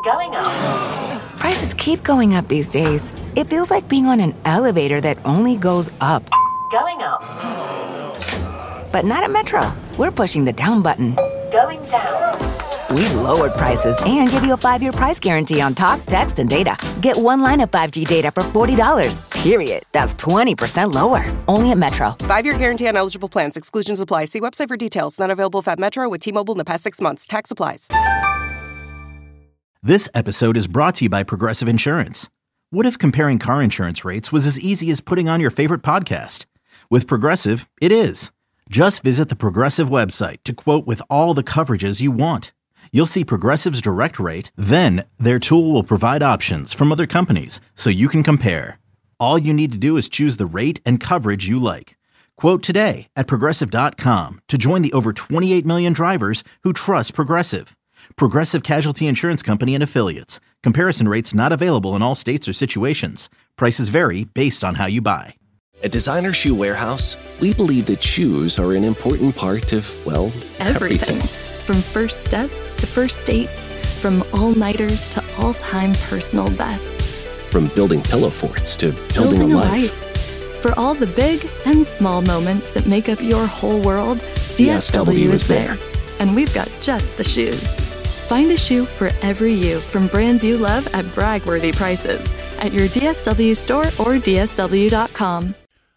Going up. Prices keep going up these days. It feels like being on an elevator that only goes up. Going up. But not at Metro. We're pushing the down button. Going down. We've lowered prices and give you a 5-year price guarantee on talk, text, and data. Get one line of 5G data for $40, period. That's 20% lower. Only at Metro. 5-year guarantee on eligible plans. Exclusions apply. See website for details. Not available at Metro with T-Mobile in the past 6 months. Tax applies. This episode is brought to you by Progressive Insurance. What if comparing car insurance rates was as easy as putting on your favorite podcast? With Progressive, it is. Just visit the Progressive website to quote with all the coverages you want. You'll see Progressive's direct rate, then their tool will provide options from other companies so you can compare. All you need to do is choose the rate and coverage you like. Quote today at Progressive.com to join the over 28 million drivers who trust Progressive. Progressive Casualty Insurance Company and Affiliates. Comparison rates not available in all states or situations. Prices vary based on how you buy. At Designer Shoe Warehouse, we believe that shoes are an important part of, well, everything. From first steps to first dates, from all-nighters to all-time personal bests. From building pillow forts to building a life. For all the big and small moments that make up your whole world, DSW is there. And we've got just the shoes. Find a shoe for every you from brands you love at brag-worthy prices at your DSW store or DSW.com.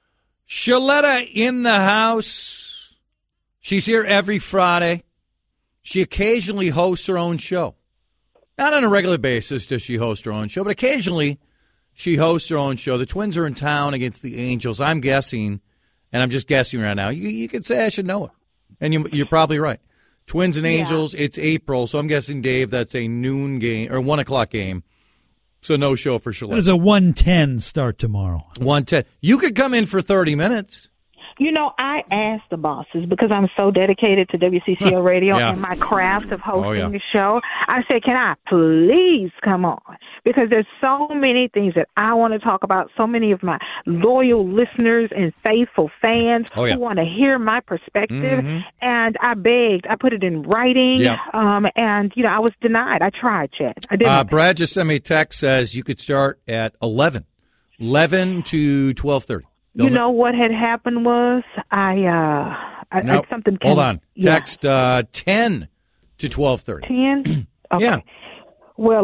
Shaletta in the house. She's here every Friday. She occasionally hosts her own show. Not on a regular basis does she host her own show, but occasionally she hosts her own show. The Twins are in town against the Angels. I'm guessing, and I'm just guessing right now. You could say I should know it, and you're probably right. Twins and Angels, It's April, so I'm guessing, Dave, that's a noon game or 1 o'clock game. So no show for Shaletta. There's a 1:10 start tomorrow. 1:10. You could come in for 30 minutes. You know, I asked the bosses because I'm so dedicated to WCCO Radio and my craft of hosting the show. I said, can I please come on? Because there's so many things that I want to talk about, so many of my loyal listeners and faithful fans who want to hear my perspective. And I begged. I put it in writing. And, you know, I was denied. I tried, Chad. I didn't. Brad just sent me a text, says you could start at 11 to 12:30. You know what had happened was something. Hold on. Text 10 to 12:30. 10? Okay. Yeah. Well,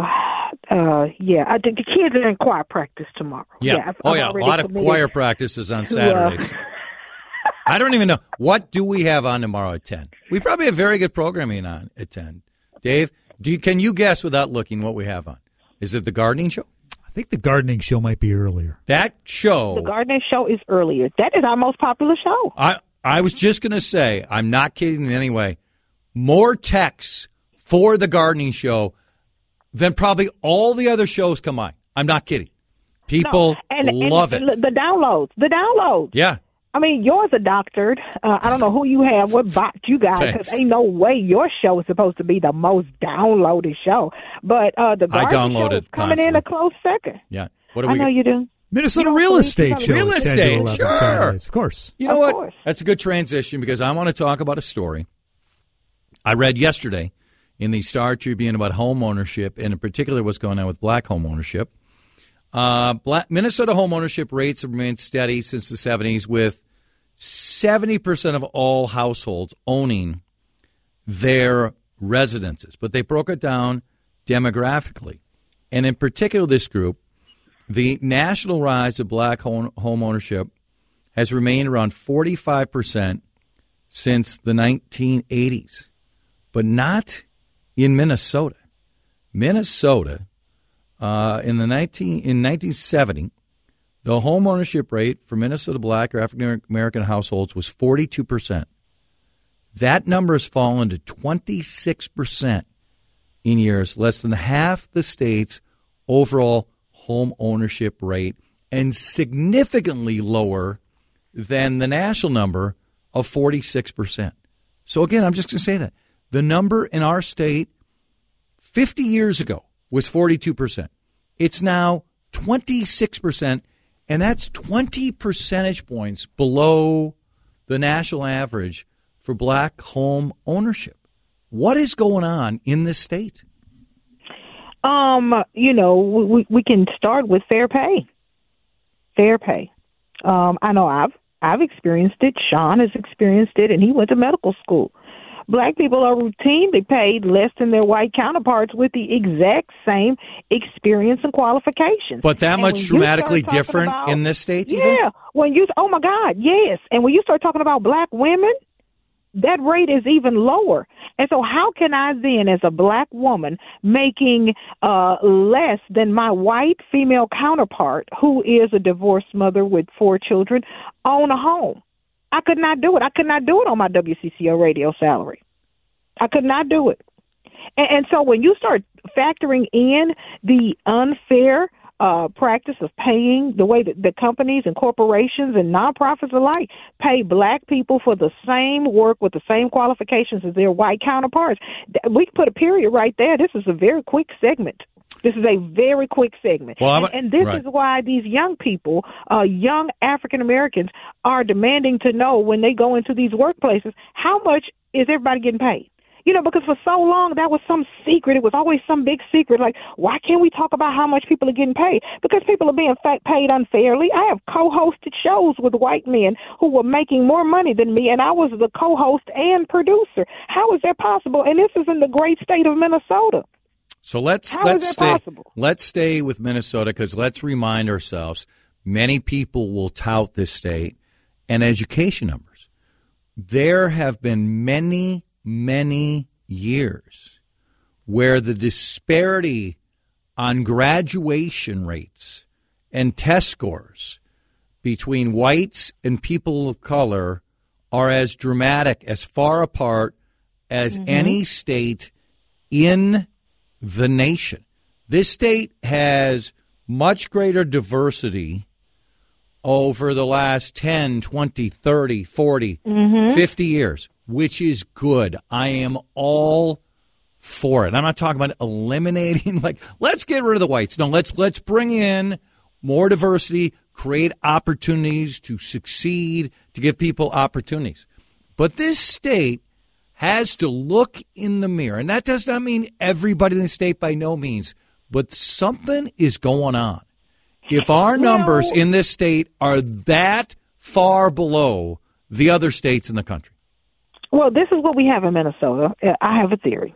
the kids are in choir practice tomorrow. Yeah. A lot of choir practices on Saturdays. I don't even know. What do we have on tomorrow at 10? We probably have very good programming on at 10. Dave, can you guess without looking what we have on? Is it the gardening show? I think the gardening show might be earlier. The gardening show is earlier. That is our most popular show. I was just going to say, I'm not kidding in any way, more texts for the gardening show than probably all the other shows combined. I'm not kidding. People love it. The downloads. Yeah. I mean, yours are doctored. I don't know who you have, what bot you got, because ain't no way your show is supposed to be the most downloaded show. But the garden show is coming in a close second. Yeah. I know you do. Minnesota Real Estate show. Real estate, sure. Saturdays, of course. You know what? That's a good transition because I want to talk about a story I read yesterday in the Star Tribune about home ownership, and in particular what's going on with black home ownership. Minnesota home ownership rates have remained steady since the 70s, with 70% of all households owning their residences. But they broke it down demographically. And in particular, this group, the national rise of black home ownership has remained around 45% since the 1980s, but not in Minnesota. Minnesota, in 1970, the home ownership rate for Minnesota black or African American households was 42%. That number has fallen to 26% in years, less than half the state's overall home ownership rate, and significantly lower than the national number of 46%. So again, I'm just going to say that. The number in our state 50 years ago was 42%. It's now 26%, and that's 20 percentage points below the national average for black home ownership. What is going on in this state? We can start with fair pay. Fair pay. I know I've experienced it. Sean has experienced it, and he went to medical school. Black people are routinely paid less than their white counterparts with the exact same experience and qualifications. But that much dramatically different in this state? Yeah. Oh my God, yes. And when you start talking about black women, that rate is even lower. And so how can I then, as a black woman, making less than my white female counterpart, who is a divorced mother with 4 children, own a home? I could not do it. I could not do it on my WCCO radio salary. I could not do it. And so when you start factoring in the unfair practice of paying, the way that the companies and corporations and nonprofits alike pay black people for the same work with the same qualifications as their white counterparts, we can put a period right there. This is a very quick segment. This is a very quick segment. Well, and this is why these young people, young African Americans, are demanding to know when they go into these workplaces, how much is everybody getting paid? Because for so long, that was some secret. It was always some big secret. Like, why can't we talk about how much people are getting paid? Because people are being paid unfairly. I have co-hosted shows with white men who were making more money than me, and I was the co-host and producer. How is that possible? And this is in the great state of Minnesota. So let's stay with Minnesota, because let's remind ourselves, many people will tout this state and education numbers. There have been many years where the disparity on graduation rates and test scores between whites and people of color are as dramatic, as far apart as any state in the nation. This state has much greater diversity over the last 10, 20, 30, 40, 50 years, which is good. I am all for it. I'm not talking about eliminating, let's get rid of the whites. No, let's bring in more diversity, create opportunities to succeed, to give people opportunities. But this state has to look in the mirror, and that does not mean everybody in the state, by no means, but something is going on. If our numbers in this state are that far below the other states in the country. Well, this is what we have in Minnesota. I have a theory.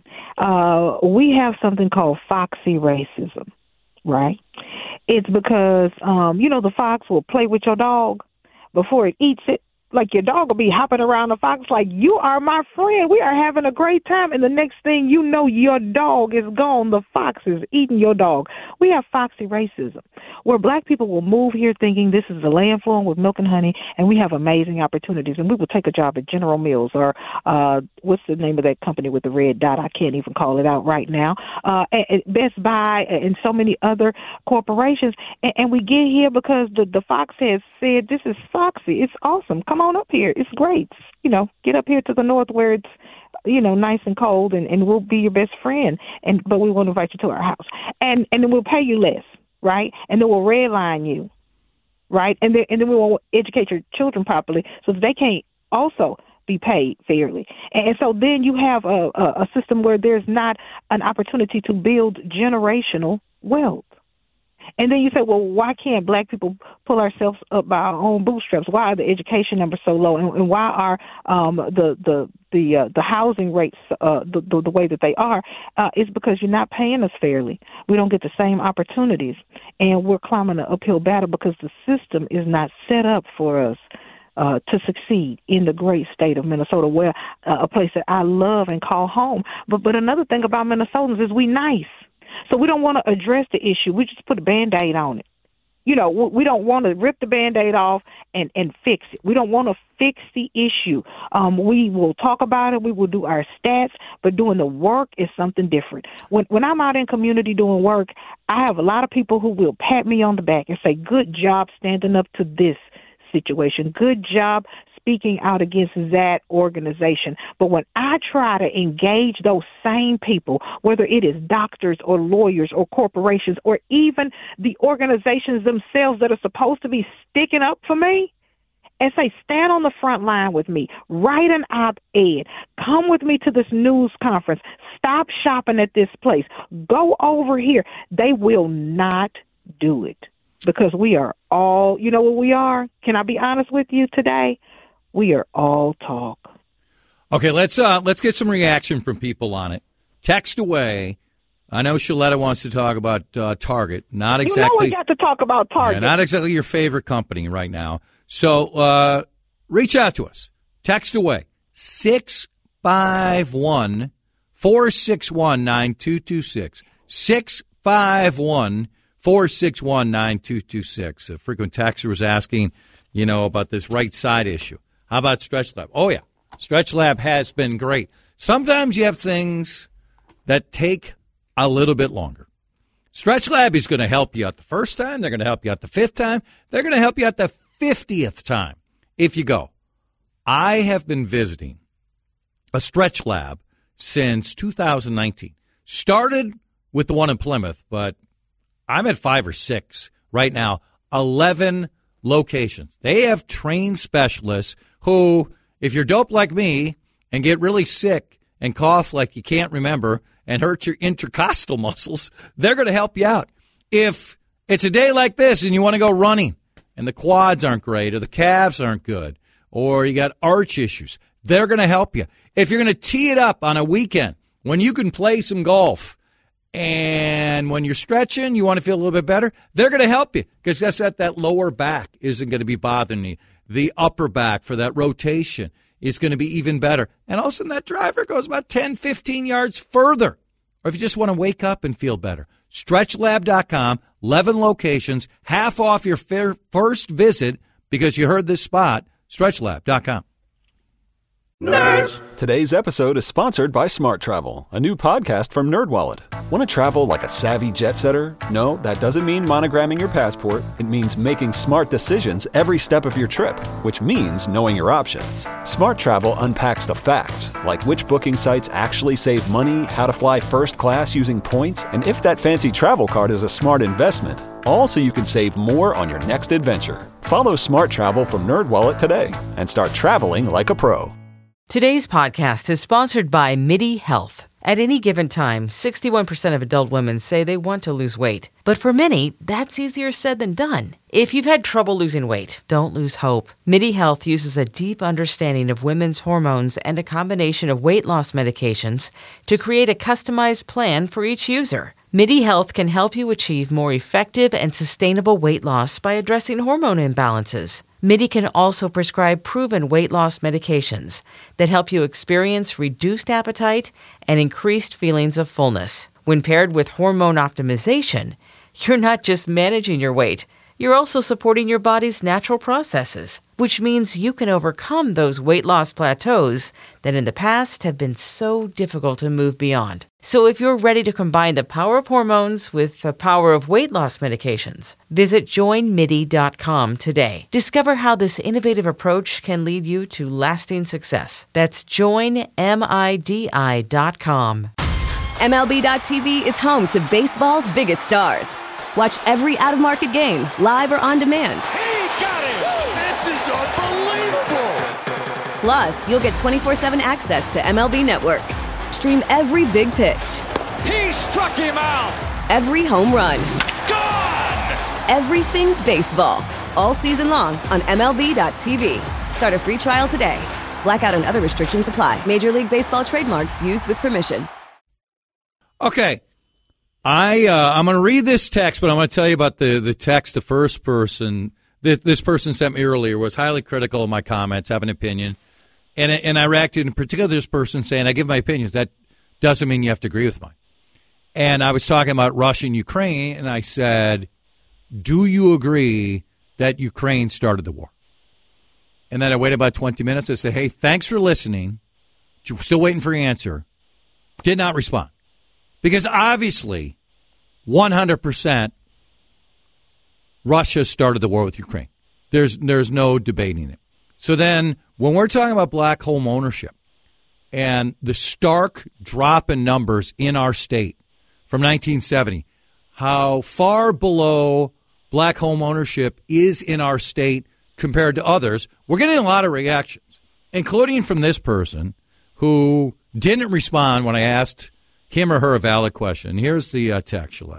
We have something called foxy racism, right? It's because, the fox will play with your dog before it eats it. Like, your dog will be hopping around the fox like, you are my friend. We are having a great time. And the next thing you know, your dog is gone. The fox is eating your dog. We have foxy racism, where black people will move here thinking this is a land flowing with milk and honey, and we have amazing opportunities. And we will take a job at General Mills or what's the name of that company with the red dot? I can't even call it out right now. At Best Buy and so many other corporations. And we get here because the fox has said, this is foxy. It's awesome. Come on up here. It's great. Get up here to the north where it's, nice and cold, and we'll be your best friend. But we want to invite you to our house. And then we'll pay you less, right? And then we'll redline you, right? And then we won't educate your children properly so that they can't also be paid fairly. And so then you have a system where there's not an opportunity to build generational wealth. And then you say, well, why can't black people pull ourselves up by our own bootstraps? Why are the education numbers so low, and why are the housing rates the way that they are? It's because you're not paying us fairly. We don't get the same opportunities, and we're climbing an uphill battle because the system is not set up for us to succeed in the great state of Minnesota, where a place that I love and call home. But another thing about Minnesotans is we nice. So we don't want to address the issue. We just put a Band-Aid on it. We don't want to rip the Band-Aid off and fix it. We don't want to fix the issue. We will talk about it. We will do our stats, but doing the work is something different. When I'm out in community doing work, I have a lot of people who will pat me on the back and say, good job standing up to this situation. Good job speaking out against that organization. But when I try to engage those same people, whether it is doctors or lawyers or corporations or even the organizations themselves that are supposed to be sticking up for me, and say, stand on the front line with me, write an op-ed, come with me to this news conference, stop shopping at this place, go over here. They will not do it because we are all, you know what we are? Can I be honest with you today? We are all talk. Okay, let's get some reaction from people on it. Text away. I know Shaletta wants to talk about Target. Not exactly. You know we got to talk about Target. Yeah, not exactly your favorite company right now. So reach out to us. Text away. 651-461-9226. 651-461-9226. A frequent texter was asking, about this right side issue. How about StretchLab? Oh, yeah. StretchLab has been great. Sometimes you have things that take a little bit longer. StretchLab is going to help you out the first time. They're going to help you out the fifth time. They're going to help you out the 50th time if you go. I have been visiting a StretchLab since 2019. Started with the one in Plymouth, but I'm at 5 or 6 right now. 11 locations. They have trained specialists who, if you're dope like me and get really sick and cough like you can't remember and hurt your intercostal muscles, they're going to help you out. If it's a day like this and you want to go running and the quads aren't great or the calves aren't good or you got arch issues, they're going to help you. If you're going to tee it up on a weekend when you can play some golf and when you're stretching, you want to feel a little bit better, they're going to help you because guess what? That lower back isn't going to be bothering you. The upper back for that rotation is going to be even better. And all of a sudden that driver goes about 10, 15 yards further. Or if you just want to wake up and feel better, StretchLab.com, 11 locations, half off your first visit because you heard this spot, StretchLab.com. Nerds! Today's episode is sponsored by Smart Travel, a new podcast from NerdWallet. Want to travel like a savvy jet setter? No, that doesn't mean monogramming your passport. It means making smart decisions every step of your trip, which means knowing your options. Smart Travel unpacks the facts, like which booking sites actually save money, how to fly first class using points, and if that fancy travel card is a smart investment. All so you can save more on your next adventure. Follow Smart Travel from NerdWallet today and start traveling like a pro. Today's podcast is sponsored by MIDI Health. At any given time, 61% of adult women say they want to lose weight. But for many, that's easier said than done. If you've had trouble losing weight, don't lose hope. MIDI Health uses a deep understanding of women's hormones and a combination of weight loss medications to create a customized plan for each user. MIDI Health can help you achieve more effective and sustainable weight loss by addressing hormone imbalances. MIDI can also prescribe proven weight loss medications that help you experience reduced appetite and increased feelings of fullness. When paired with hormone optimization, you're not just managing your weight, you're also supporting your body's natural processes, which means you can overcome those weight loss plateaus that in the past have been so difficult to move beyond. So if you're ready to combine the power of hormones with the power of weight loss medications, visit joinmidi.com today. Discover how this innovative approach can lead you to lasting success. That's joinmidi.com. MLB.tv is home to baseball's biggest stars. Watch every out-of-market game, live or on demand. He got it! This is unbelievable! Plus, you'll get 24/7 access to MLB Network. Stream every big pitch. He struck him out! Every home run. Gone! Everything baseball. All season long on MLB.tv. Start a free trial today. Blackout and other restrictions apply. Major League Baseball trademarks used with permission. Okay. I'm going to read this text, but I'm going to tell you about the text the first person, this person sent me earlier, was highly critical of my comments, have an opinion. And I reacted in particular to this person saying, I give my opinions. That doesn't mean you have to agree with mine. And I was talking about Russia and Ukraine, and I said, do you agree that Ukraine started the war? And then I waited about 20 minutes. I said, hey, thanks for listening. Still waiting for your answer. Did not respond. Because obviously, 100%, Russia started the war with Ukraine. There's no debating it. So then, when we're talking about black home ownership and the stark drop in numbers in our state from 1970, how far below black home ownership is in our state compared to others. We're getting a lot of reactions, including from this person who didn't respond when I asked him or her a valid question. Here's the text, Shaletta.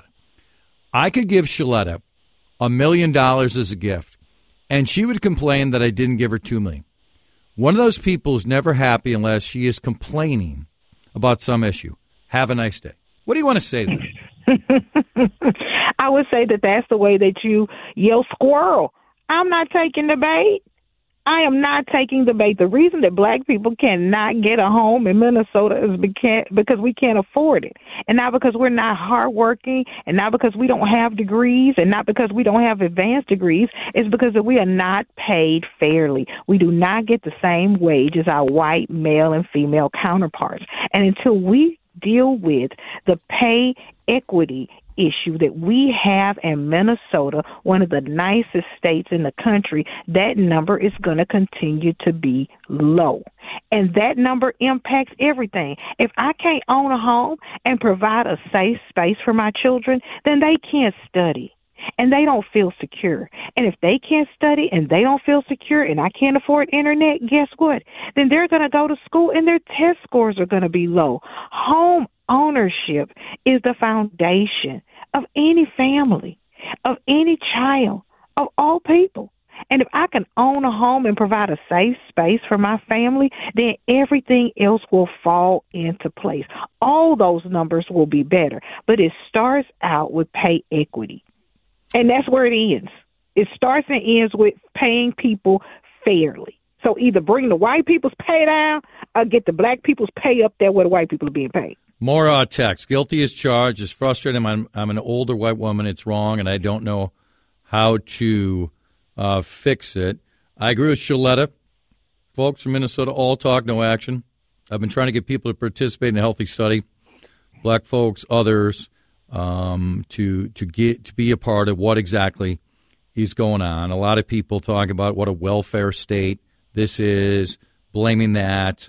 I could give Shaletta $1 million as a gift, and she would complain that I didn't give her $2 million. One of those people is never happy unless she is complaining about some issue. Have a nice day. What do you want to say to that? I would say that that's the way that you yell squirrel. I'm not taking the bait. I am not taking the bait. The reason that black people cannot get a home in Minnesota is because we can't afford it. And not because we're not hardworking, and not because we don't have degrees, and not because we don't have advanced degrees. It's because that we are not paid fairly. We do not get the same wage as our white male and female counterparts. And until we deal with the pay equity issue that we have in Minnesota, one of the nicest states in the country, that number is going to continue to be low. And that number impacts everything. If I can't own a home and provide a safe space for my children, then they can't study and they don't feel secure. And if they can't study and they don't feel secure and I can't afford internet, guess what? Then they're going to go to school and their test scores are going to be low. Home ownership is the foundation of any family, of any child, of all people. And if I can own a home and provide a safe space for my family, then everything else will fall into place. All those numbers will be better. But it starts out with pay equity. And that's where it ends. It starts and ends with paying people fairly. So either bring the white people's pay down or get the black people's pay up there where the white people are being paid. More text. Guilty as charged. Is frustrating. I'm an older white woman. It's wrong, and I don't know how to fix it. I agree with Shaletta. Folks from Minnesota, all talk, no action. I've been trying to get people to participate in a healthy study. Black folks, others, to be a part of what exactly is going on. A lot of people talk about what a welfare state this is, blaming that.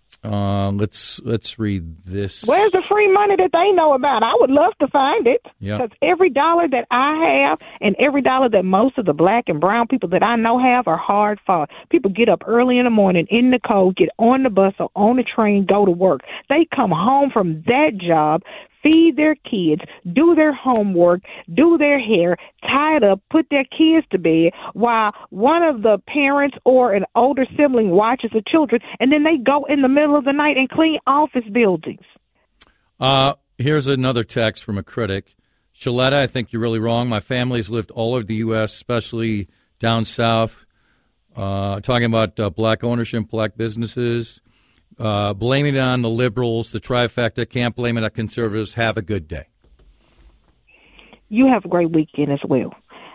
Let's read this. Where's the free money that they know about? I would love to find it. Because every dollar that I have and every dollar that most of the black and brown people that I know have are hard fought. People get up early in the morning in the cold, get on the bus or on the train, go to work. They come home from that job, feed their kids, do their homework, do their hair, tie it up, put their kids to bed while one of the parents or an older sibling watches the children, and then they go in the middle of the night and clean office buildings. Here's another text from a critic. Shaletta, I think you're really wrong. My family's lived all over the U.S., especially down south, talking about black ownership, black businesses. Blaming it on the liberals, the trifecta. Can't blame it on conservatives. Have a good day. You have a great weekend as well.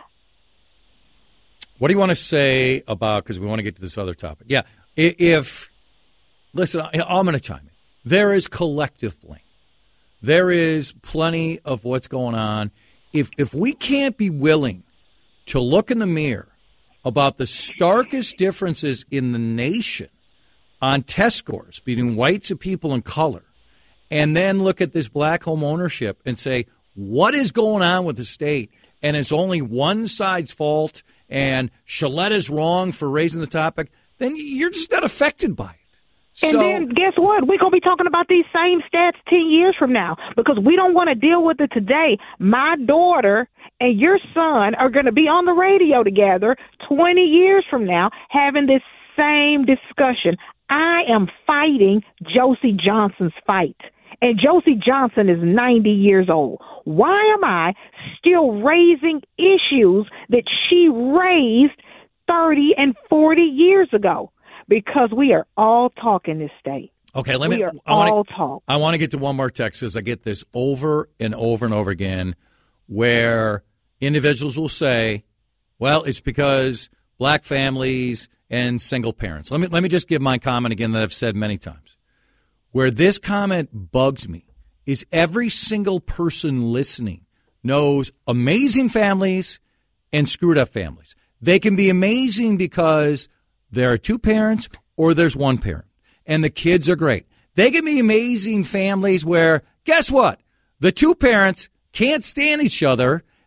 What do you want to say about, because we want to get to this other topic. Yeah, listen, I'm going to chime in. There is collective blame. There is plenty of what's going on. If we can't be willing to look in the mirror about the starkest differences in the nation on test scores between whites and people in color, and then look at this black home ownership and say, what is going on with the state? And it's only one side's fault, and Shaletta's wrong for raising the topic, then you're just not affected by it. And then guess what? We're going to be talking about these same stats 10 years from now because we don't want to deal with it today. My daughter and your son are going to be on the radio together 20 years from now having this same discussion. I am fighting Josie Johnson's fight, and Josie Johnson is 90 years old. Why am I still raising issues that she raised 30 and 40 years ago? Because we are all talking this state. Okay, I want to get to one more text because I get this over and over and over again where individuals will say, well, it's because black families and single parents. Let me just give my comment again that I've said many times. Where this comment bugs me is every single person listening knows amazing families and screwed up families. They can be amazing because there are two parents or there's one parent, and the kids are great. They can be amazing families where, guess what? The two parents can't stand each other.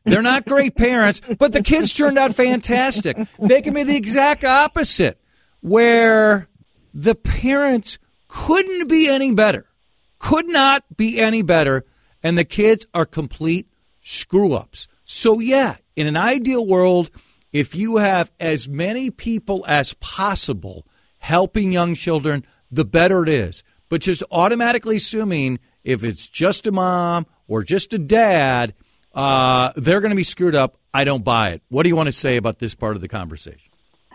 They're not great parents, but the kids turned out fantastic. They can be the exact opposite, where the parents couldn't be any better, could not be any better, and the kids are complete screw-ups. So, yeah, in an ideal world, if you have as many people as possible helping young children, the better it is. But just automatically assuming if it's just a mom or just a dad, they're going to be screwed up. I don't buy it. What do you want to say about this part of the conversation?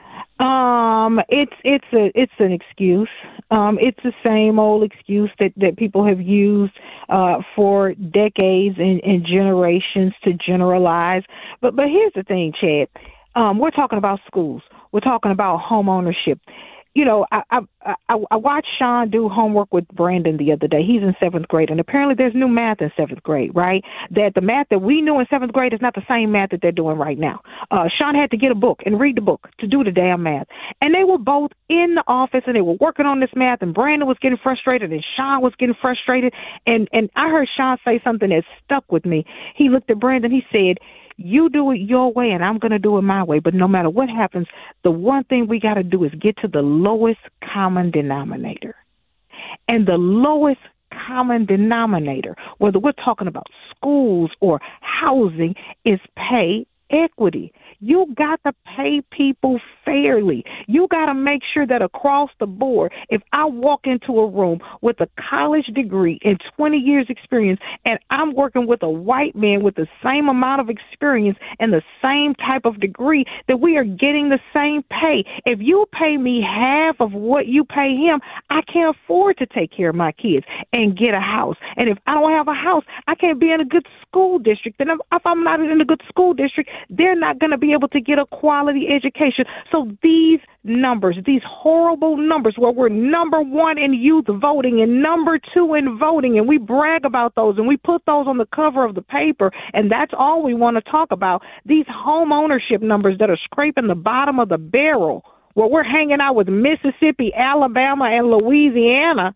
It's an excuse. It's the same old excuse that people have used for decades and generations to generalize. But here's the thing, Chad. We're talking about schools. We're talking about home ownership. You know, I watched Sean do homework with Brandon the other day. He's in 7th grade, and apparently there's new math in 7th grade, right? That the math that we knew in 7th grade is not the same math that they're doing right now. Sean had to get a book and read the book to do the damn math. And they were both in the office, and they were working on this math, and Brandon was getting frustrated, and Sean was getting frustrated. And I heard Sean say something that stuck with me. He looked at Brandon, he said, "You do it your way, and I'm going to do it my way. But no matter what happens, the one thing we got to do is get to the lowest common denominator." And the lowest common denominator, whether we're talking about schools or housing, is pay equity. You got to pay people fairly. You got to make sure that across the board, if I walk into a room with a college degree and 20 years experience, and I'm working with a white man with the same amount of experience and the same type of degree, that we are getting the same pay. If you pay me half of what you pay him, I can't afford to take care of my kids and get a house. And if I don't have a house, I can't be in a good school district. And if I'm not in a good school district, they're not going to be able to get a quality education. So these numbers, these horrible numbers where we're number 1 in youth voting and number 2 in voting, and we brag about those and we put those on the cover of the paper, and that's all we want to talk about. These home ownership numbers that are scraping the bottom of the barrel, where we're hanging out with Mississippi, Alabama, and Louisiana,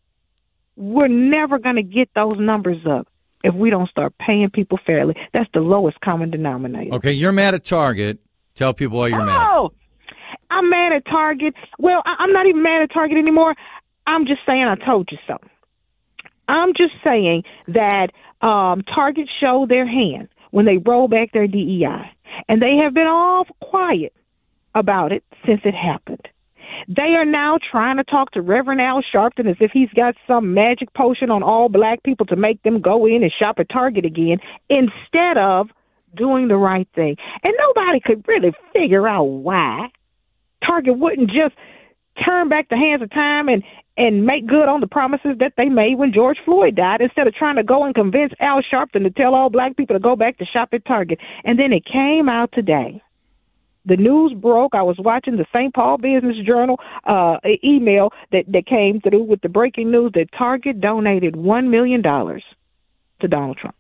we're never going to get those numbers up if we don't start paying people fairly. That's the lowest common denominator. Okay, you're mad at Target. Tell people why you're mad. Oh, I'm mad at Target. Well, I'm not even mad at Target anymore. I'm just saying I told you so. I'm just saying that Target showed their hand when they rolled back their DEI, and they have been all quiet about it since it happened. They are now trying to talk to Reverend Al Sharpton as if he's got some magic potion on all black people to make them go in and shop at Target again, instead of doing the right thing. And nobody could really figure out why Target wouldn't just turn back the hands of time and make good on the promises that they made when George Floyd died, instead of trying to go and convince Al Sharpton to tell all black people to go back to shop at Target. And then it came out today. The news broke. I was watching the St. Paul Business Journal email that came through with the breaking news that Target donated $1 million to Donald Trump.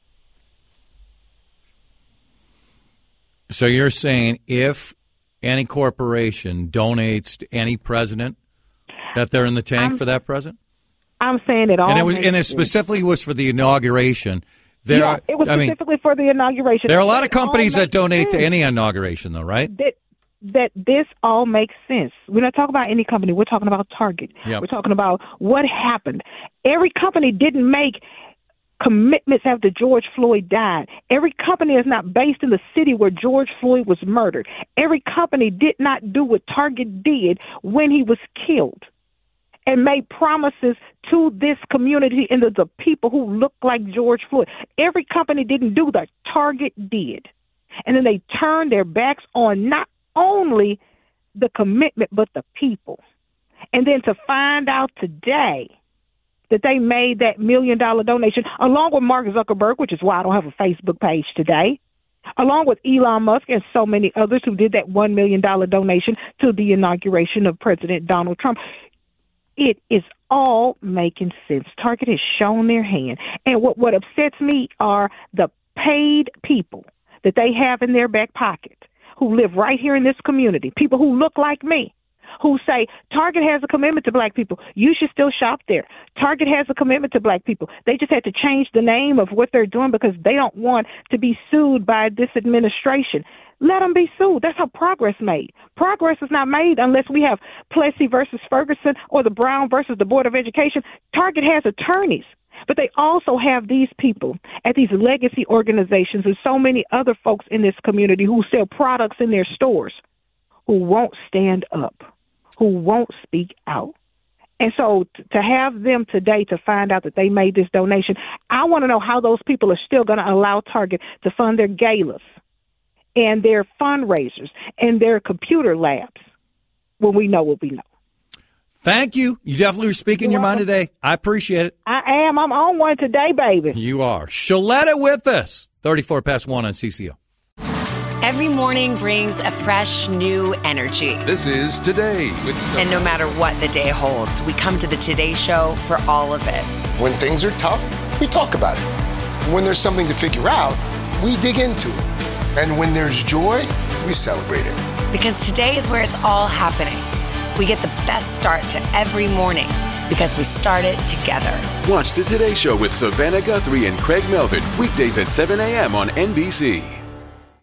So you're saying if any corporation donates to any president, that they're in the tank for that president? I'm saying it all. And it specifically was for the inauguration. It was specifically for the inauguration. There are a lot of companies that donate to any inauguration, though, right? That this all makes sense. We're not talking about any company. We're talking about Target. Yep. We're talking about what happened. Every company didn't make commitments after George Floyd died. Every company is not based in the city where George Floyd was murdered. Every company did not do what Target did when he was killed and made promises to this community and the people who look like George Floyd. Every company didn't do that. Target did. And then they turned their backs on not only the commitment, but the people. And then to find out today that they made that $1 million donation, along with Mark Zuckerberg, which is why I don't have a Facebook page today, along with Elon Musk and so many others who did that $1 million donation to the inauguration of President Donald Trump. It is all making sense. Target has shown their hand. And what upsets me are the paid people that they have in their back pocket who live right here in this community, people who look like me, who say Target has a commitment to black people. You should still shop there. Target has a commitment to black people. They just had to change the name of what they're doing because they don't want to be sued by this administration. Let them be sued. That's how progress made. Progress is not made unless we have Plessy versus Ferguson or the Brown versus the Board of Education. Target has attorneys, but they also have these people at these legacy organizations and so many other folks in this community who sell products in their stores who won't stand up, who won't speak out. And so to have them today to find out that they made this donation, I want to know how those people are still going to allow Target to fund their galas and their fundraisers and their computer labs when we know what we know. Thank you. You definitely were speaking your mind today. I appreciate it. I am. I'm on one today, baby. You are. Shaletta with us. 34 past 1 on CCO. Every morning brings a fresh, new energy. This is Today with Sophie. And no matter what the day holds, we come to the Today Show for all of it. When things are tough, we talk about it. When there's something to figure out, we dig into it. And when there's joy, we celebrate it. Because today is where it's all happening. We get the best start to every morning because we start it together. Watch the Today Show with Savannah Guthrie and Craig Melvin weekdays at 7 a.m. on NBC.